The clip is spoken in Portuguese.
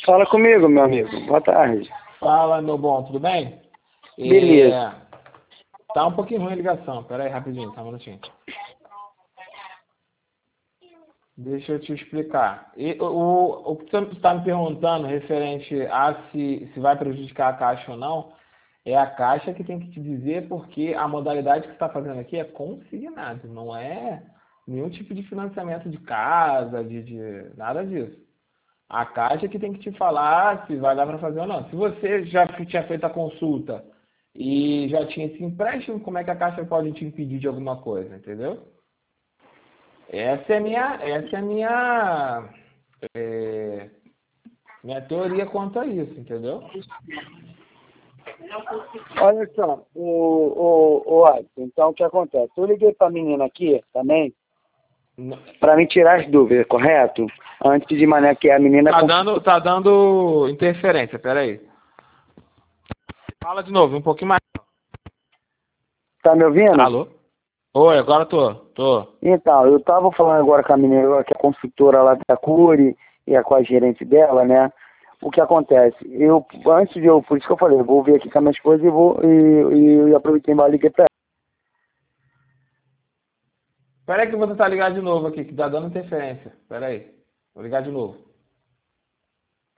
Fala comigo, meu amigo. Boa tarde. Fala, meu bom, tudo bem? Beleza. Tá um pouquinho ruim a ligação. Pera aí, rapidinho, tá um minutinho. Deixa eu te explicar. O que você está me perguntando referente a se vai prejudicar a Caixa ou não, é a Caixa que tem que te dizer, porque a modalidade que você está fazendo aqui é consignado, não é nenhum tipo de financiamento de casa, de nada disso. A Caixa que tem que te falar se vai dar para fazer ou não. Se você já tinha feito a consulta e já tinha esse empréstimo, como é que a Caixa pode te impedir de alguma coisa, entendeu? É, minha teoria quanto a isso, entendeu? Olha só, o Alisson, então o que acontece? Eu liguei pra menina aqui também, N- pra me tirar as dúvidas, correto? Antes de maneira que a menina... Tá dando interferência, peraí. Fala de novo, um pouquinho mais. Tá me ouvindo? Alô? Oi, agora tô. Então, eu tava falando agora com a menina, que é a consultora lá da Cure, e é com a gerente dela, né? O que acontece? Por isso que eu falei, eu vou ver aqui com a minha esposa e aproveitei e liguei pra ela. Peraí que eu vou tentar ligar de novo aqui, que tá dando interferência. Peraí, vou ligar de novo.